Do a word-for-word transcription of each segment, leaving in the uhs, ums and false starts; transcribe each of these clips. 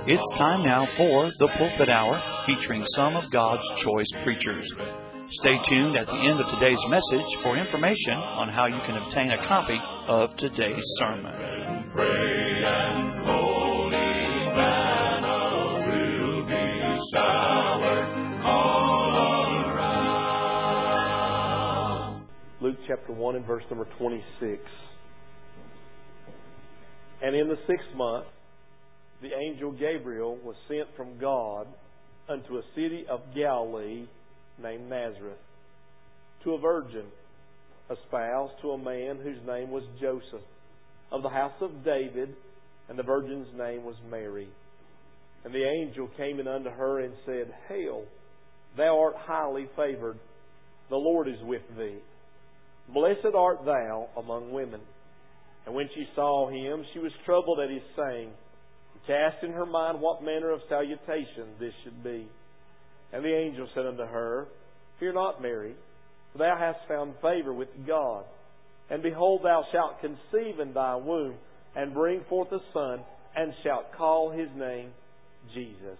It's time now for the Pulpit Hour, featuring some of God's choice preachers. Stay tuned at the end of today's message for information on how you can obtain a copy of today's sermon. Pray and holy manna will be showered all around. Luke chapter one and verse number twenty-six. And in the sixth month, the angel Gabriel was sent from God unto a city of Galilee named Nazareth, to a virgin, espoused to a man whose name was Joseph, of the house of David, and the virgin's name was Mary. And the angel came in unto her and said, Hail, thou art highly favored, the Lord is with thee. Blessed art thou among women. And when she saw him, she was troubled at his saying, cast in her mind what manner of salutation this should be. And the angel said unto her, Fear not, Mary, for thou hast found favor with God. And behold, thou shalt conceive in thy womb, and bring forth a son, and shalt call his name Jesus.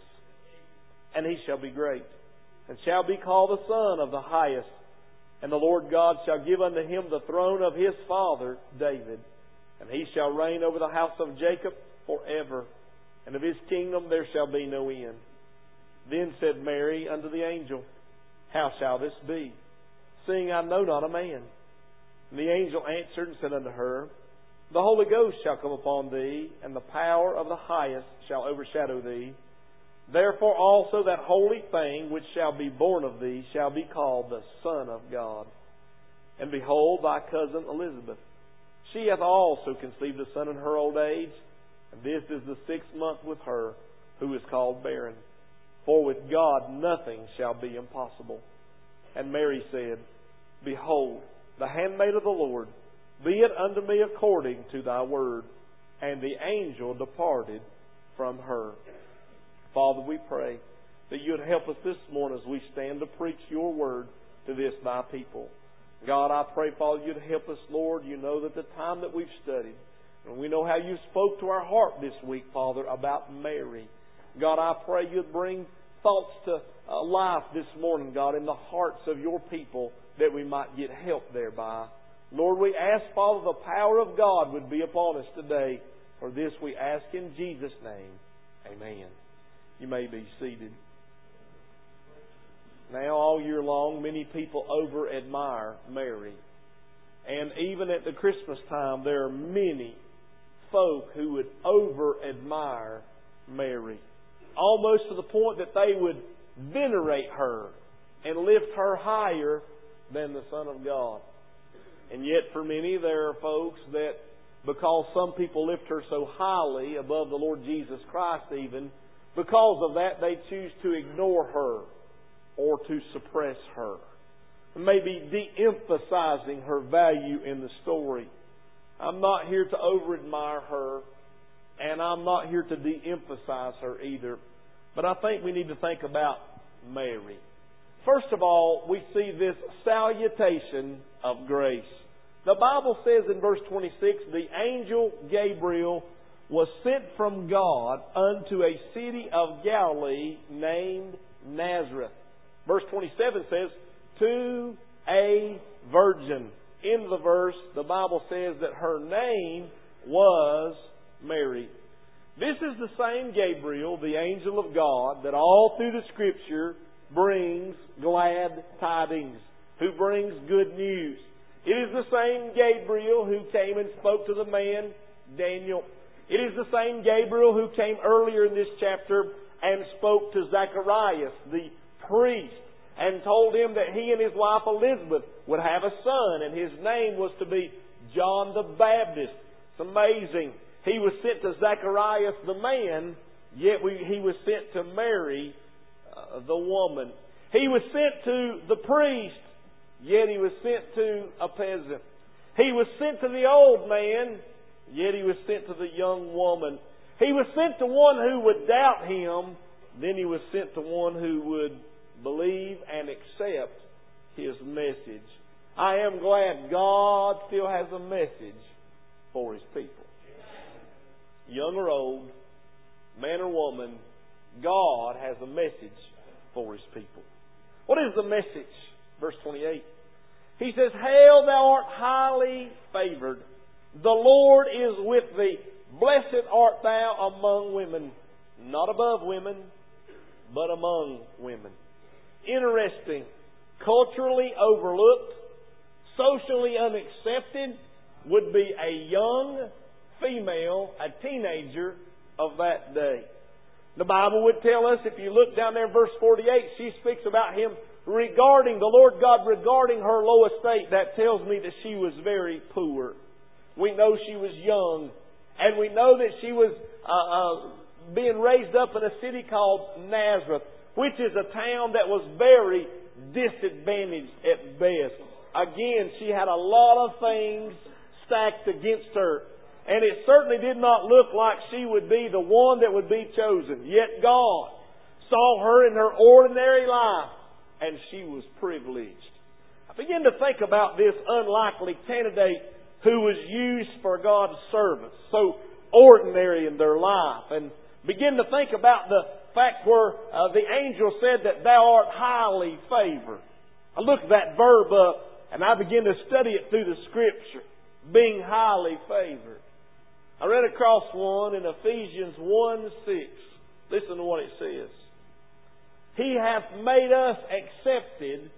And he shall be great, and shall be called the Son of the Highest. And the Lord God shall give unto him the throne of his father David. And he shall reign over the house of Jacob forever. And of his kingdom there shall be no end. Then said Mary unto the angel, How shall this be, seeing I know not a man? And the angel answered and said unto her, The Holy Ghost shall come upon thee, and the power of the Highest shall overshadow thee. Therefore also that holy thing which shall be born of thee shall be called the Son of God. And behold, thy cousin Elizabeth, she hath also conceived a son in her old age, and this is the sixth month with her, who is called barren. For with God nothing shall be impossible. And Mary said, Behold, the handmaid of the Lord, be it unto me according to thy word. And the angel departed from her. Father, we pray that you would help us this morning as we stand to preach your word to this thy people. God, I pray, Father, you'd help us, Lord. You know that the time that we've studied, and we know how you spoke to our heart this week, Father, about Mary. God, I pray you'd bring thoughts to uh, life this morning, God, in the hearts of your people, that we might get help thereby. Lord, we ask, Father, the power of God would be upon us today. For this we ask in Jesus' name. Amen. You may be seated. Now, all year long, many people over-admire Mary. And even at the Christmas time, there are many folk who would over-admire Mary. Almost to the point that they would venerate her and lift her higher than the Son of God. And yet for many, there are folks that, because some people lift her so highly above the Lord Jesus Christ even, because of that they choose to ignore her or to suppress her. Maybe de-emphasizing her value in the story. I'm not here to over-admire her, and I'm not here to de-emphasize her either. But I think we need to think about Mary. First of all, we see this salutation of grace. The Bible says in verse twenty-six, the angel Gabriel was sent from God unto a city of Galilee named Nazareth. Verse twenty-seven says, to a virgin. In the verse, the Bible says that her name was Mary. This is the same Gabriel, the angel of God, that all through the Scripture brings glad tidings, who brings good news. It is the same Gabriel who came and spoke to the man, Daniel. It is the same Gabriel who came earlier in this chapter and spoke to Zacharias, the priest, and told him that he and his wife Elizabeth would have a son, and his name was to be John the Baptist. It's amazing. He was sent to Zacharias the man, yet we, he was sent to Mary uh, the woman. He was sent to the priest, yet he was sent to a peasant. He was sent to the old man, yet he was sent to the young woman. He was sent to one who would doubt him, then he was sent to one who would believe and accept his message. I am glad God still has a message for His people. Young or old, man or woman, God has a message for His people. What is the message? Verse twenty-eight. He says, Hail, thou art highly favored. The Lord is with thee. Blessed art thou among women. Not above women, but among women. Interesting. Culturally overlooked, socially unaccepted, would be a young female, a teenager of that day. The Bible would tell us, if you look down there in verse forty-eight, she speaks about Him regarding, the Lord God regarding her low estate. That tells me that she was very poor. We know she was young. And we know that she was uh, uh, being raised up in a city called Nazareth, which is a town that was very disadvantaged at best. Again, she had a lot of things stacked against her. And it certainly did not look like she would be the one that would be chosen. Yet God saw her in her ordinary life, and she was privileged. I begin to think about this unlikely candidate who was used for God's service, so ordinary in their life, and begin to think about the fact where uh, the angel said that thou art highly favored. I look at that verb up, and I begin to study it through the Scripture, being highly favored. I read across one in Ephesians one six. Listen to what it says. He hath made us accepted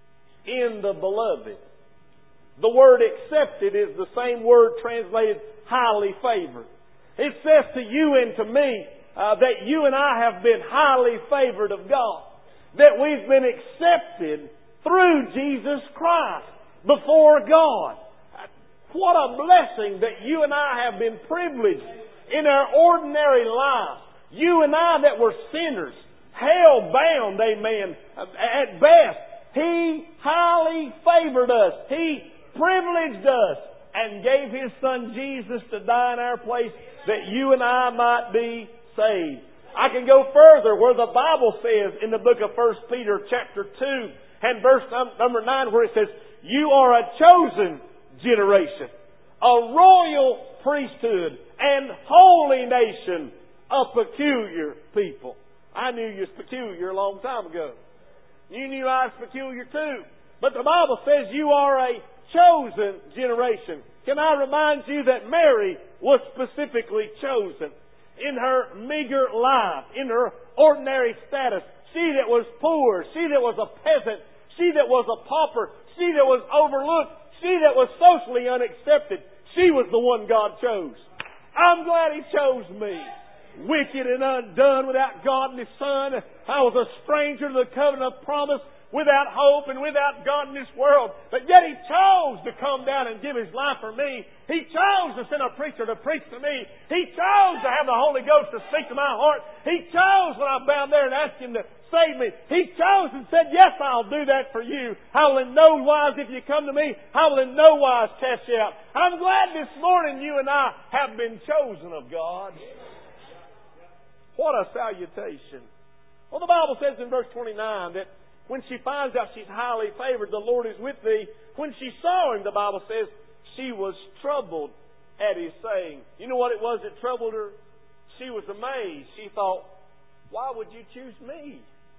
in the beloved. The word accepted is the same word translated highly favored. It says to you and to me uh, that you and I have been highly favored of God. That we've been accepted through Jesus Christ before God. What a blessing that you and I have been privileged in our ordinary lives. You and I that were sinners, hell-bound, amen, at best. He highly favored us. He privileged us and gave His Son Jesus to die in our place that you and I might be saved. I can go further where the Bible says in the book of First Peter chapter two and verse number nine where it says, You are a chosen generation, a royal priesthood, and holy nation, a peculiar people. I knew you was peculiar a long time ago. You knew I was peculiar too. But the Bible says you are a chosen generation. Can I remind you that Mary was specifically chosen in her meager life, in her ordinary status. She that was poor, she that was a peasant, she that was a pauper, she that was overlooked, she that was socially unaccepted. She was the one God chose. I'm glad He chose me. Wicked and undone, without God and His Son. I was a stranger to the covenant of promise, without hope and without God in this world. But yet He chose to come down and give His life for me. He chose to send a preacher to preach to me. He chose to have the Holy Ghost to speak to my heart. He chose when I'm bound there and asked Him to save me. He chose and said, yes, I'll do that for you. I will in no wise, if you come to me, I will in no wise cast you out. I'm glad this morning you and I have been chosen of God. What a salutation. Well, the Bible says in verse twenty-nine that when she finds out she's highly favored, the Lord is with thee. When she saw Him, the Bible says, she was troubled at His saying. You know what it was that troubled her? She was amazed. She thought, why would you choose me?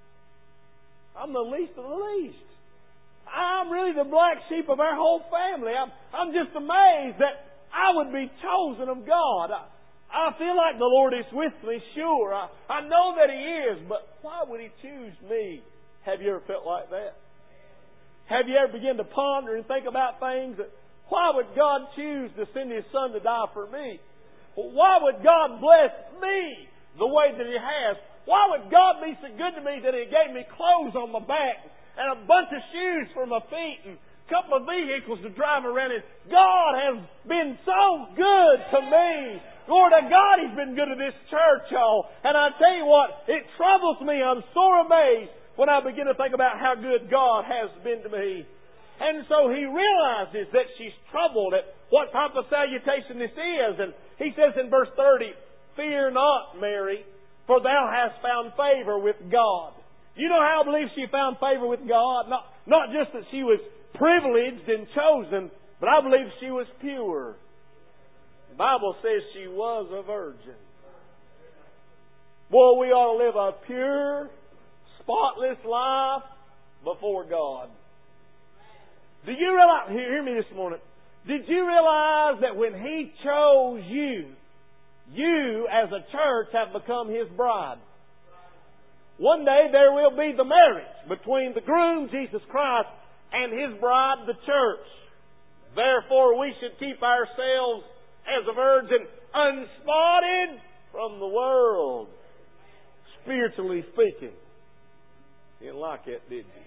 I'm the least of the least. I'm really the black sheep of our whole family. I'm, I'm just amazed that I would be chosen of God. I, I feel like the Lord is with me, sure. I, I know that He is, but why would He choose me? Have you ever felt like that? Have you ever begun to ponder and think about things that, why would God choose to send His Son to die for me? Why would God bless me the way that He has? Why would God be so good to me that He gave me clothes on my back and a bunch of shoes for my feet and a couple of vehicles to drive around in? God has been so good to me. Lord of God, He's been good to this church, y'all. And I tell you what, it troubles me. I'm sore amazed when I begin to think about how good God has been to me. And so He realizes that she's troubled at what type of salutation this is. And He says in verse thirty, fear not, Mary, for thou hast found favor with God. You know how I believe she found favor with God? Not, not just that she was privileged and chosen, but I believe she was pure. The Bible says she was a virgin. Boy, we ought to live a pure, spotless life before God. Do you realize, hear, hear me this morning, did you realize that when He chose you, you as a church have become His bride? One day there will be the marriage between the groom, Jesus Christ, and His bride, the church. Therefore, we should keep ourselves as a virgin unspotted from the world. Spiritually speaking. You didn't like that, did you?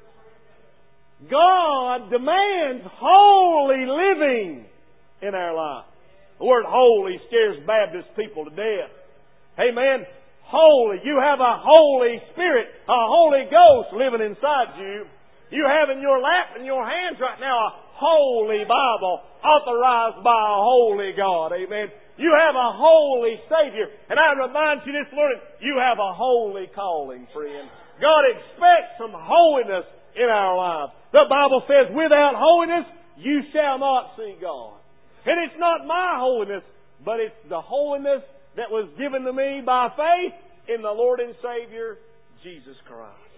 God demands holy living in our life. The word holy scares Baptist people to death. Hey man, holy. You have a Holy Spirit, a Holy Ghost living inside you. You have in your lap, in your hands right now, a holy Bible authorized by a holy God. Amen. You have a holy Savior. And I remind you this morning, you have a holy calling, friend. God expects some holiness in our lives. The Bible says, without holiness, you shall not see God. And it's not my holiness, but it's the holiness that was given to me by faith in the Lord and Savior, Jesus Christ.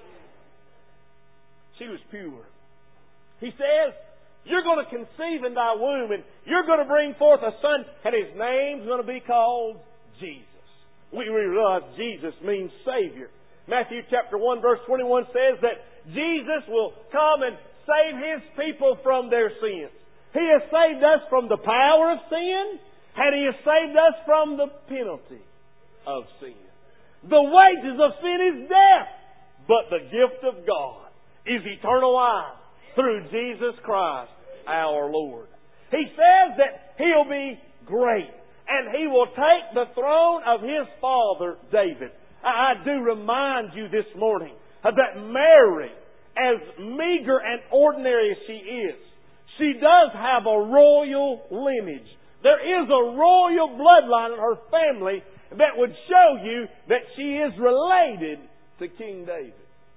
She was pure. He says, you're going to conceive in thy womb, and you're going to bring forth a son, and his name's going to be called Jesus. We realize Jesus means Savior. Matthew chapter one verse twenty-one says that Jesus will come and save His people from their sins. He has saved us from the power of sin, and He has saved us from the penalty of sin. The wages of sin is death, but the gift of God is eternal life through Jesus Christ our Lord. He says that He'll be great, and He will take the throne of His father David. I do remind you this morning that Mary, as meager and ordinary as she is, she does have a royal lineage. There is a royal bloodline in her family that would show you that she is related to King David.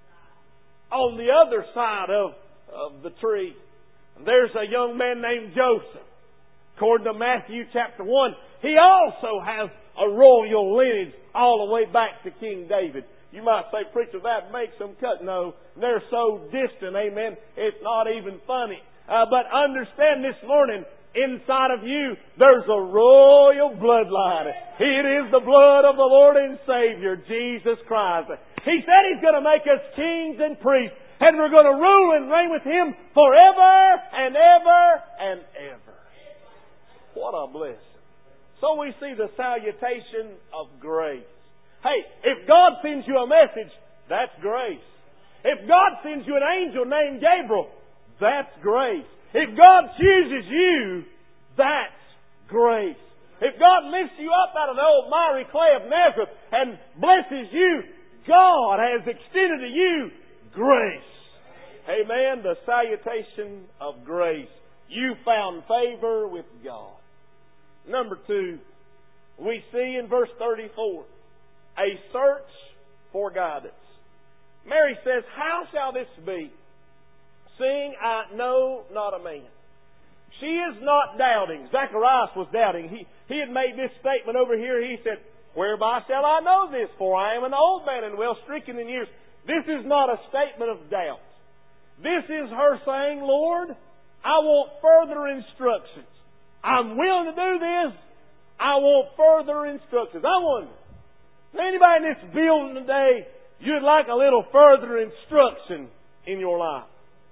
On the other side of, of the tree, there's a young man named Joseph. According to Matthew chapter one, he also has a royal lineage all the way back to King David. You might say, preacher, that makes them cut. No, they're so distant, amen, it's not even funny. Uh, but understand this morning, inside of you, there's a royal bloodline. It is the blood of the Lord and Savior, Jesus Christ. He said He's going to make us kings and priests, and we're going to rule and reign with Him forever and ever and ever. What a blessing. So we see the salutation of grace. Hey, if God sends you a message, that's grace. If God sends you an angel named Gabriel, that's grace. If God chooses you, that's grace. If God lifts you up out of the old miry clay of Nazareth and blesses you, God has extended to you grace. Amen. The salutation of grace. You found favor with God. Number two, we see in verse thirty-four, a search for guidance. Mary says, how shall this be, seeing I know not a man? She is not doubting. Zacharias was doubting. He, he had made this statement over here. He said, whereby shall I know this? For I am an old man and well stricken in years. This is not a statement of doubt. This is her saying, Lord, I want further instructions. I'm willing to do this. I want further instructions. I wonder, is anybody in this building today, you'd like a little further instruction in your life?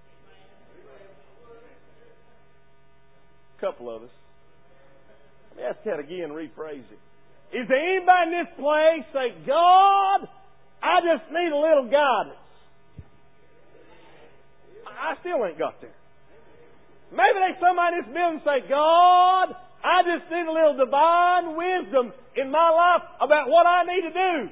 A couple of us. Let me ask that again, rephrase it. Is there anybody in this place say, God, I just need a little guidance? I still ain't got there. Maybe there's somebody in this building say, God, I just need a little divine wisdom in my life about what I need to do.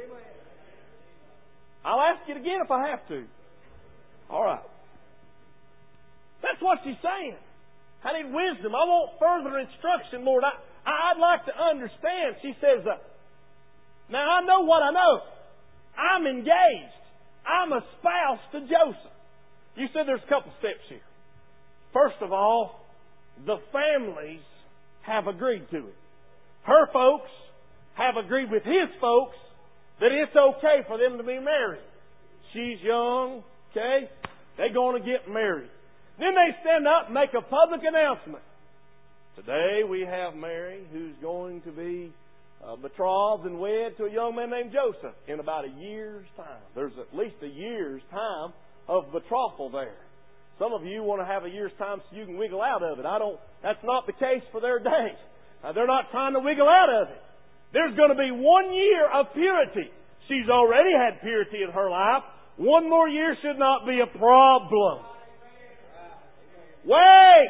I'll ask it again if I have to. All right. That's what she's saying. I need wisdom. I want further instruction, Lord. I, I'd like to understand. She says, uh, now I know what I know. I'm engaged. I'm a spouse to Joseph. You said there's a couple steps here. First of all, the families have agreed to it. Her folks have agreed with his folks, that it's okay for them to be married. She's young, okay? They're going to get married. Then they stand up and make a public announcement. Today we have Mary, who's going to be uh, betrothed and wed to a young man named Joseph in about a year's time. There's at least a year's time of betrothal there. Some of you want to have a year's time so you can wiggle out of it. I don't. That's not the case for their day. Uh, they're not trying to wiggle out of it. There's going to be one year of purity. She's already had purity in her life. One more year should not be a problem. Wait!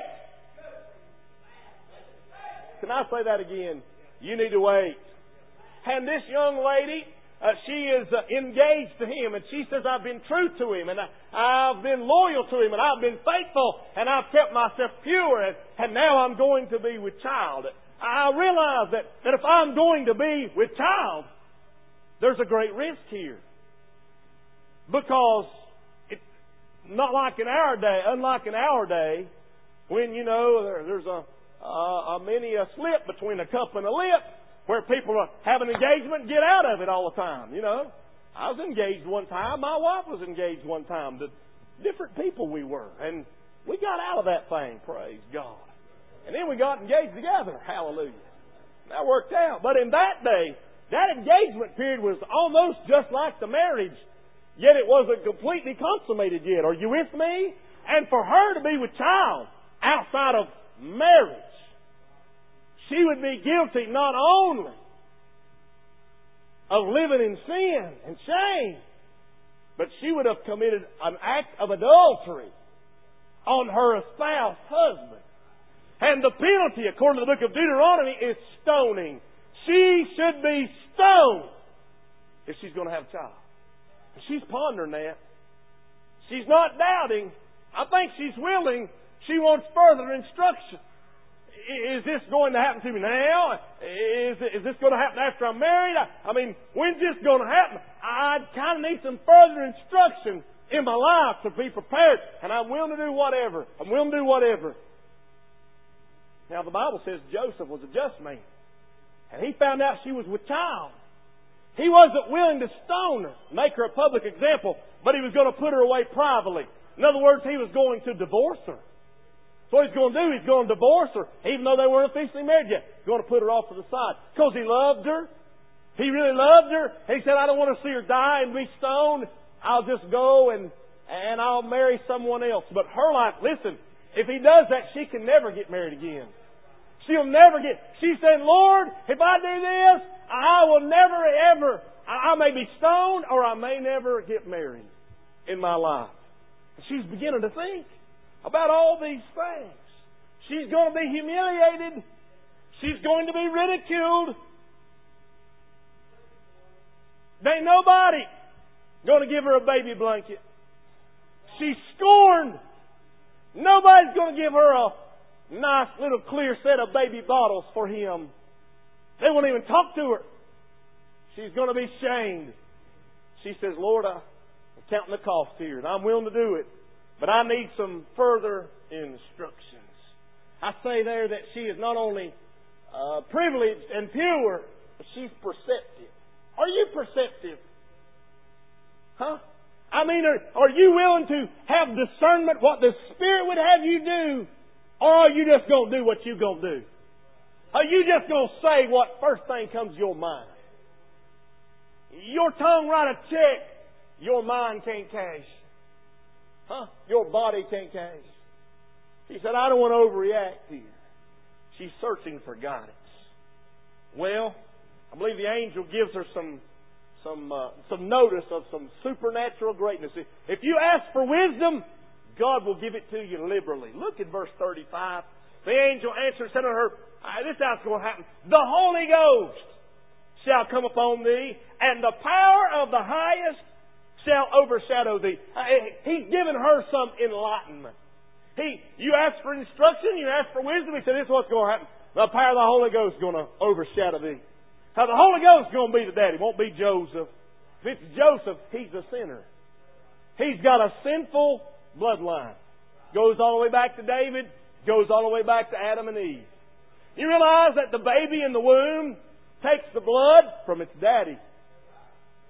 Can I say that again? You need to wait. And this young lady, uh, she is uh, engaged to him, and she says, I've been true to him, and I, I've been loyal to him, and I've been faithful, and I've kept myself pure, and, and now I'm going to be with child. I realize that, that if I'm going to be with child, there's a great risk here. Because it's not like in our day, unlike in our day, when, you know, there, there's a, a, a many a slip between a cup and a lip, where people have an engagement and get out of it all the time, you know. I was engaged one time. My wife was engaged one time. The different people we were. And we got out of that thing, praise God. And then we got engaged together, hallelujah. That worked out. But in that day, that engagement period was almost just like the marriage. Yet it wasn't completely consummated yet. Are you with me? And for her to be with child outside of marriage, she would be guilty not only of living in sin and shame, but she would have committed an act of adultery on her espoused husband. And the penalty, according to the book of Deuteronomy, is stoning. She should be stoned if she's going to have a child. She's pondering that. She's not doubting. I think she's willing. She wants further instruction. Is this going to happen to me now? Is, is this going to happen after I'm married? I, I mean, when's this going to happen? I kind of need some further instruction in my life to be prepared. And I'm willing to do whatever. I'm willing to do whatever. Now, the Bible says Joseph was a just man. And he found out she was with child. He wasn't willing to stone her, make her a public example, but he was going to put her away privately. In other words, he was going to divorce her. So what he's going to do, he's going to divorce her, even though they weren't officially married yet. He's going to put her off to the side. Because he loved her. He really loved her. He said, I don't want to see her die and be stoned. I'll just go and, and I'll marry someone else. But her life, listen, if he does that, she can never get married again. She'll never get... She's saying, Lord, if I do this, I will never ever... I, I may be stoned or I may never get married in my life. She's beginning to think about all these things. She's going to be humiliated. She's going to be ridiculed. There ain't nobody going to give her a baby blanket. She's scorned. Nobody's going to give her a nice little clear set of baby bottles for him. They won't even talk to her. She's going to be shamed. She says, Lord, I'm counting the cost here, and I'm willing to do it. But I need some further instructions. I say there that she is not only uh, privileged and pure, but she's perceptive. Are you perceptive? Huh? I mean, are, are you willing to have discernment what the Spirit would have you do? Or are you just going to do what you're going to do? Are you just going to say what first thing comes to your mind? Your tongue write a check, your mind can't cash. Huh? Your body can't cash. She said, I don't want to overreact here. She's searching for guidance. Well, I believe the angel gives her some some uh, some notice of some supernatural greatness. If you ask for wisdom, God will give it to you liberally. Look at verse thirty-five. The angel answered and said to her, this is how it's going to happen. The Holy Ghost shall come upon thee, and the power of the highest shall overshadow thee. He's given her some enlightenment. He, you ask for instruction, you ask for wisdom. He said, this is what's going to happen. The power of the Holy Ghost is going to overshadow thee. Now, the Holy Ghost is going to be the daddy. It won't be Joseph. If it's Joseph, he's a sinner. He's got a sinful bloodline. Goes all the way back to David. Goes all the way back to Adam and Eve. You realize that the baby in the womb takes the blood from its daddy.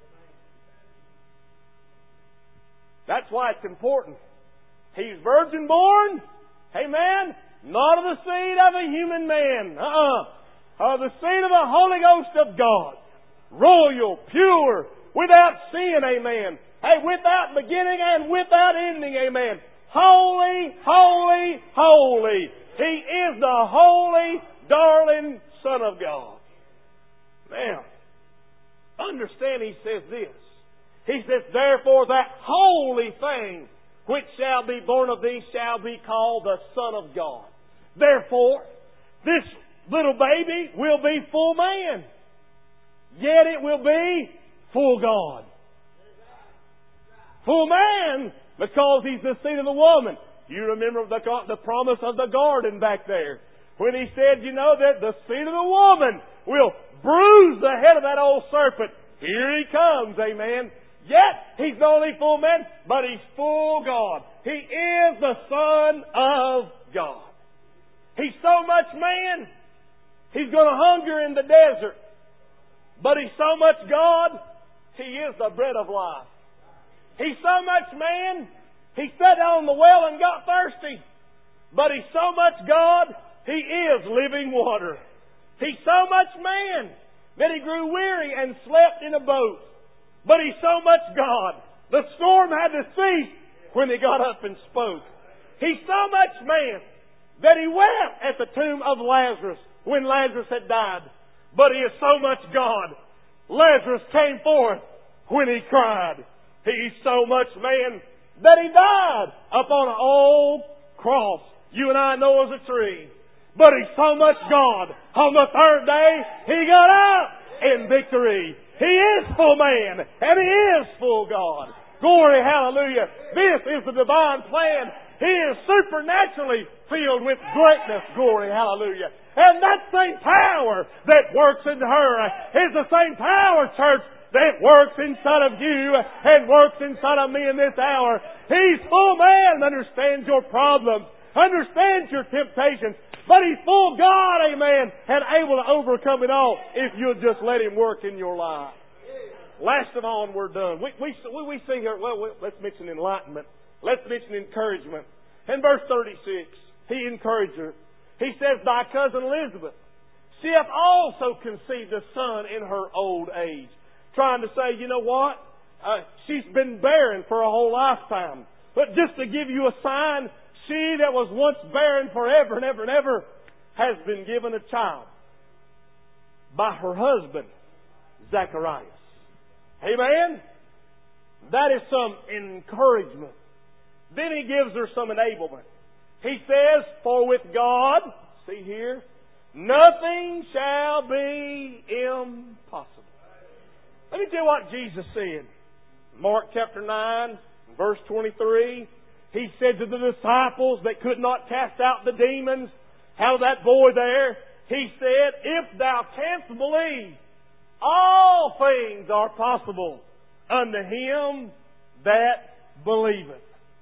That's why it's important. He's virgin born. Amen. Not of the seed of a human man. Uh-uh. Of the seed of the Holy Ghost of God. Royal, pure, without sin. Amen. Hey, without beginning and without ending. Amen. Holy, holy, holy. He is the holy, darling Son of God. Now, understand He says this. He says, therefore that holy thing which shall be born of thee shall be called the Son of God. Therefore, this little baby will be full man. Yet it will be full God. Full man because He's the seed of the woman. You remember the, the promise of the garden back there. When He said, you know, that the seed of the woman will bruise the head of that old serpent. Here He comes, amen. Yet He's not only full man, but He's full God. He is the Son of God. He's so much man, He's going to hunger in the desert. But He's so much God, He is the bread of life. He's so much man, He sat down on the well and got thirsty. But He's so much God, He is living water. He's so much man that He grew weary and slept in a boat. But He's so much God. The storm had to cease when He got up and spoke. He's so much man that He wept at the tomb of Lazarus when Lazarus had died. But He is so much God. Lazarus came forth when he cried. He's so much man that He died upon an old cross. You and I know as a tree. But He's so much God. On the third day, He got up in victory. He is full man, and He is full God. Glory, hallelujah. This is the divine plan. He is supernaturally filled with greatness. Glory, hallelujah. And that same power that works in her is the same power, church, that works inside of you and works inside of me in this hour. He's full man, understands your problems, understands your temptations, but He's full God, amen, and able to overcome it all if you'll just let Him work in your life. Last of all, and we're done. We, we, we see here, well, let's mention enlightenment. Let's mention encouragement. In verse thirty-six, He encouraged her. He says, thy cousin Elizabeth, she hath also conceived a son in her old age. Trying to say, you know what? Uh, she's been barren for a whole lifetime. But just to give you a sign, she that was once barren forever and ever and ever has been given a child by her husband, Zacharias. Amen? That is some encouragement. Then He gives her some enablement. He says, for with God, see here, nothing shall be impossible. Let me tell you what Jesus said. Mark chapter nine, verse twenty-three. He said to the disciples that could not cast out the demons out of that boy there, He said, if thou canst believe, all things are possible unto him that believeth.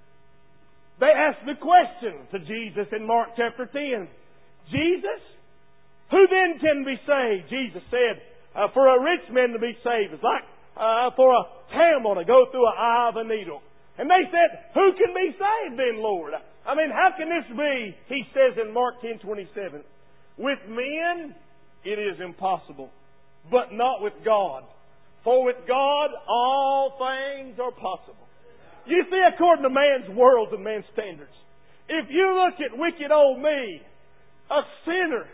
They asked the question to Jesus in Mark chapter ten. Jesus, who then can be saved? Jesus said, uh, for a rich man to be saved is like uh, for a camel to go through an eye of a needle. And they said, who can be saved then, Lord? I mean, how can this be? He says in Mark ten twenty-seven, with men it is impossible, but not with God. For with God all things are possible. You see, according to man's world and man's standards, if you look at wicked old me, a sinner,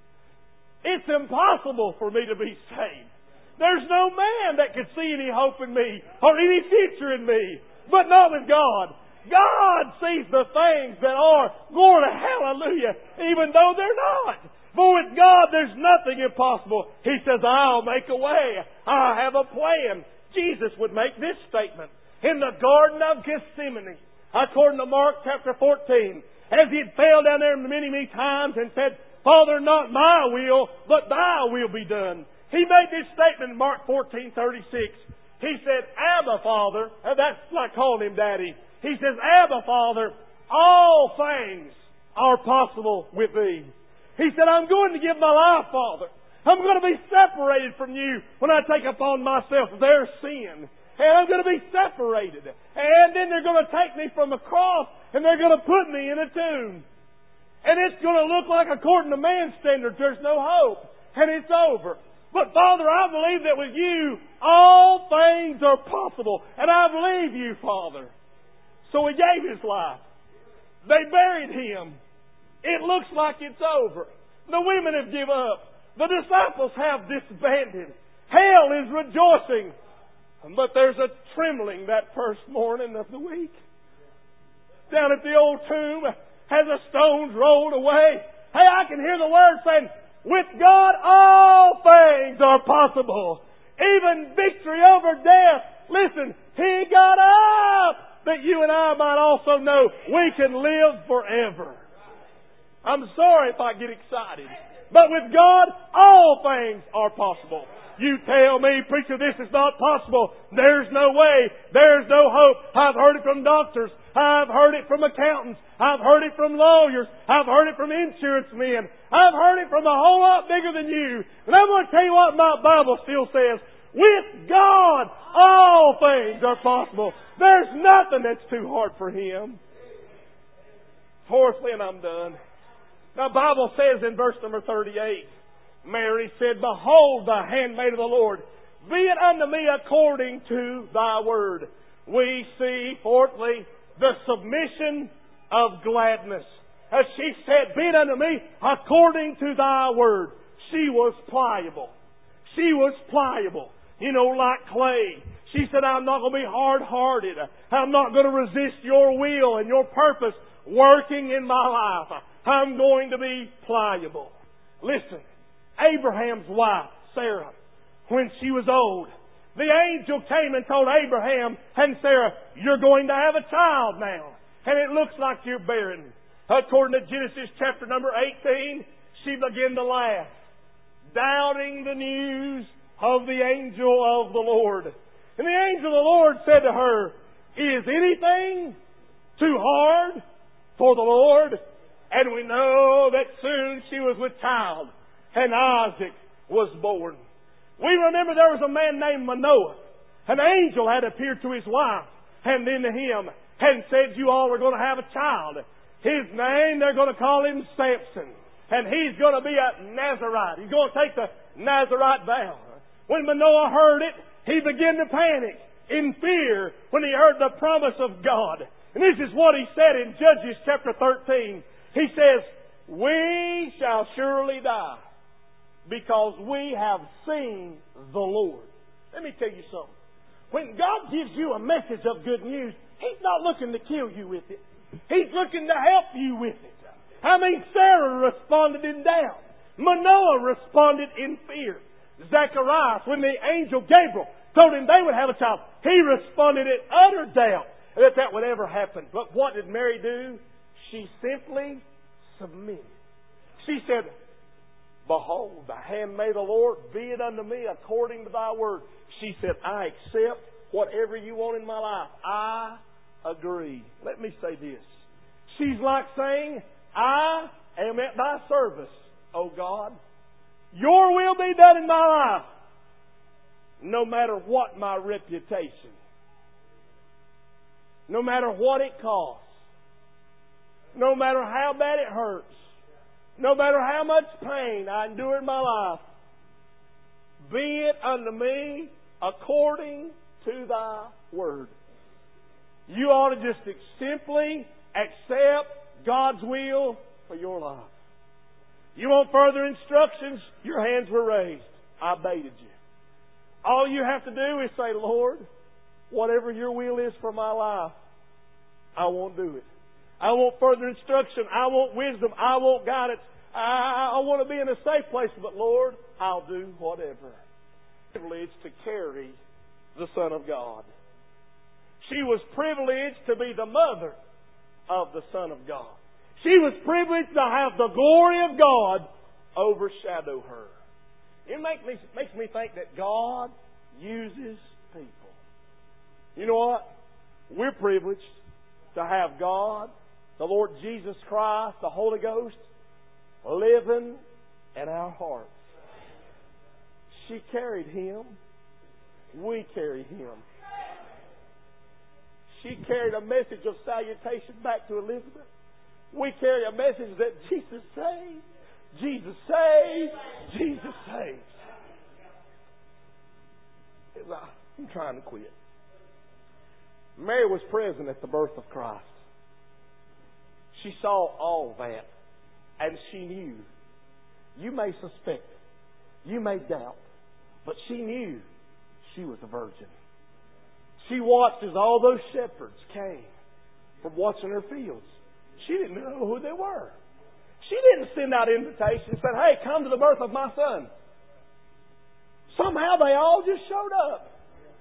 it's impossible for me to be saved. There's no man that could see any hope in me or any future in me, but not with God. God sees the things that are, glory to hallelujah, even though they're not. For with God there's nothing impossible. He says, I'll make a way. I have a plan. Jesus would make this statement in the Garden of Gethsemane, according to Mark chapter fourteen, as he had fell down there many, many times and said, Father, not my will, but thy will be done. He made this statement in Mark fourteen thirty-six. He said, Abba, Father, and that's like calling Him Daddy. He says, Abba, Father, all things are possible with Thee. He said, I'm going to give my life, Father. I'm going to be separated from You when I take upon myself their sin. And I'm going to be separated. And then they're going to take me from the cross and they're going to put me in a tomb. And it's going to look like, according to man's standards, there's no hope. And it's over. But Father, I believe that with you, all things are possible. And I believe you, Father. So He gave His life. They buried Him. It looks like it's over. The women have given up. The disciples have disbanded. Hell is rejoicing. But there's a trembling that first morning of the week. Down at the old tomb, as the stones rolled away, hey, I can hear the word saying, with God all things are possible. Even victory over death. Listen, He got up that you and I might also know we can live forever. I'm sorry if I get excited. But with God, all things are possible. You tell me, preacher, this is not possible. There's no way. There's no hope. I've heard it from doctors. I've heard it from accountants. I've heard it from lawyers. I've heard it from insurance men. I've heard it from a whole lot bigger than you. And I'm going to tell you what my Bible still says. With God, all things are possible. There's nothing that's too hard for Him. Fourthly, and I'm done. The Bible says in verse number thirty-eight, Mary said, behold the handmaid of the Lord, be it unto me according to thy word. We see, fourthly, the submission of gladness. As she said, be it unto me according to thy word. She was pliable. She was pliable. You know, like clay. She said, I'm not going to be hard-hearted. I'm not going to resist your will and your purpose working in my life. I'm going to be pliable. Listen, Abraham's wife, Sarah, when she was old, the angel came and told Abraham and Sarah, you're going to have a child now. And it looks like you're barren. According to Genesis chapter number eighteen, she began to laugh, doubting the news of the angel of the Lord. And the angel of the Lord said to her, is anything too hard for the Lord? And we know that soon she was with child, and Isaac was born. We remember there was a man named Manoah. An angel had appeared to his wife and then to him and said, you all are going to have a child. His name, they're going to call him Samson. And he's going to be a Nazarite. He's going to take the Nazarite vow. When Manoah heard it, he began to panic in fear when he heard the promise of God. And this is what he said in Judges chapter thirteen. He says, we shall surely die because we have seen the Lord. Let me tell you something. When God gives you a message of good news, He's not looking to kill you with it. He's looking to help you with it. I mean, Sarah responded in doubt. Manoah responded in fear. Zacharias, when the angel Gabriel told him they would have a child, he responded in utter doubt that that would ever happen. But what did Mary do? She simply submitted. She said, behold, the handmaid of the Lord, be it unto me according to thy word. She said, I accept whatever you want in my life. I agree. Let me say this. She's like saying, I am at thy service, O God. Your will be done in my life, no matter what my reputation, no matter what it costs, no matter how bad it hurts, no matter how much pain I endure in my life, be it unto me according to thy word. You ought to just simply accept God's will for your life. You want further instructions? Your hands were raised. I baited you. All you have to do is say, Lord, whatever your will is for my life, I won't do it. I want further instruction. I want wisdom. I want guidance. I, I want to be in a safe place. But Lord, I'll do whatever. Privileged to carry the Son of God. She was privileged to be the mother of the Son of God. She was privileged to have the glory of God overshadow her. It make me, makes me think that God uses people. You know what? We're privileged to have God, the Lord Jesus Christ, the Holy Ghost, living in our hearts. She carried Him. We carry Him. She carried a message of salutation back to Elizabeth. We carry a message that Jesus saves. Jesus saves. Jesus saves. I'm trying to quit. Mary was present at the birth of Christ. She saw all that. And she knew. You may suspect. You may doubt. But she knew she was a virgin. She watched as all those shepherds came from watching her fields. She didn't know who they were. She didn't send out invitations and said, hey, come to the birth of my son. Somehow they all just showed up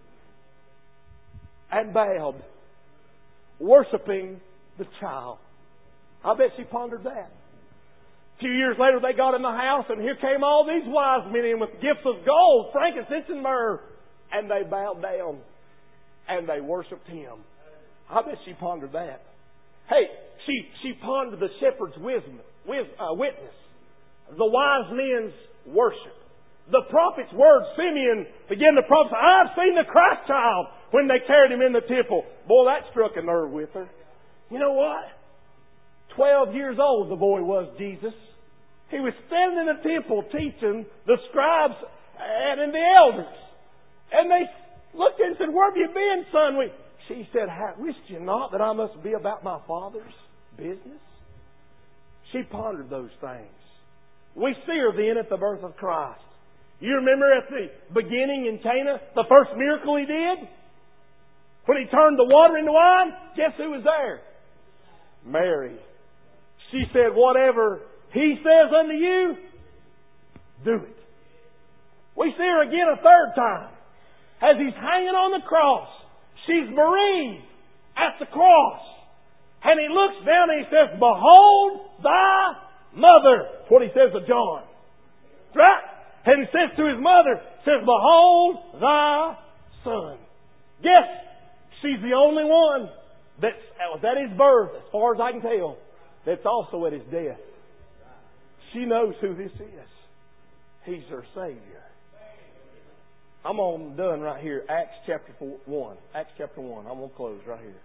and bowed, worshiping the child. I bet she pondered that. A few years later they got in the house and here came all these wise men in with gifts of gold, frankincense and myrrh. And they bowed down and they worshiped Him. I bet she pondered that. Hey, she, she pondered the shepherd's wisdom, wis, uh, witness, the wise men's worship. The prophet's words, Simeon began to prophesy, I've seen the Christ child when they carried Him in the temple. Boy, that struck a nerve with her. You know what? Twelve years old the boy was, Jesus. He was standing in the temple teaching the scribes and the elders. And they looked at him and said, where have you been, son? We, she said, wist you not that I must be about my Father's business? She pondered those things. We see her then at the birth of Christ. You remember at the beginning in Cana, the first miracle He did? When He turned the water into wine, guess who was there? Mary. She said, whatever He says unto you, do it. We see her again a third time. As He's hanging on the cross, she's bereaved at the cross. And He looks down and He says, behold thy mother. That's what He says to John. Right? And He says to His mother, says, behold thy son. Guess she's the only one that's at His birth, as far as I can tell, that's also at His death. She knows who this is. He's her Savior. I'm on done right here. Acts chapter one. Acts chapter one. I'm going to close right here.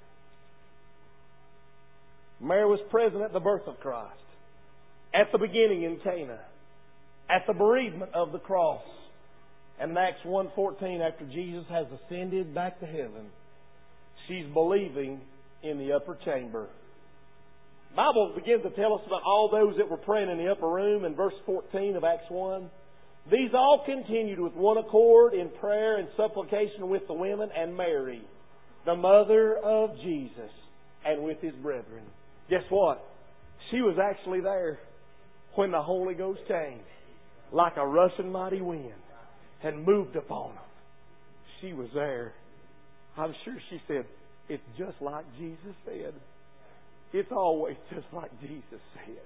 Mary was present at the birth of Christ. At the beginning in Cana. At the bereavement of the cross. And in Acts one fourteen, after Jesus has ascended back to heaven, she's believing in the upper chamber. The Bible begins to tell us about all those that were praying in the upper room in verse fourteen of Acts one. These all continued with one accord in prayer and supplication with the women and Mary, the mother of Jesus, and with His brethren. Guess what? She was actually there when the Holy Ghost came, like a rushing mighty wind, and moved upon them. She was there. I'm sure she said, it's just like Jesus said. It's always just like Jesus said.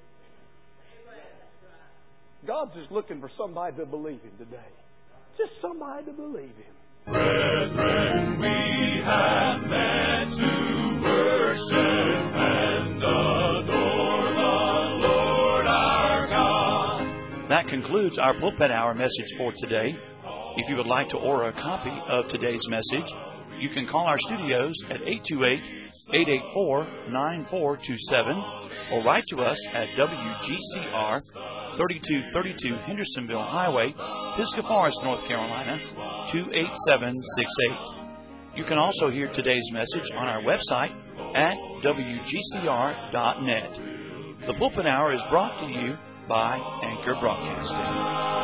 God's just looking for somebody to believe Him today. Just somebody to believe Him. Brethren, we have met to worship and adore the Lord our God. That concludes our Pulpit Hour message for today. If you would like to order a copy of today's message, you can call our studios at eight two eight, eight eight four, nine four two seven or write to us at W G C R, thirty-two thirty-two Hendersonville Highway, Pisgah Forest, North Carolina, two eight seven six eight. You can also hear today's message on our website at W G C R dot net. The Pulpit Hour is brought to you by Anchor Broadcasting.